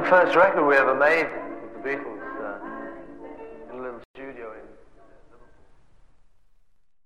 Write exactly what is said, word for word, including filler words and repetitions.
first record we ever made with the Beatles.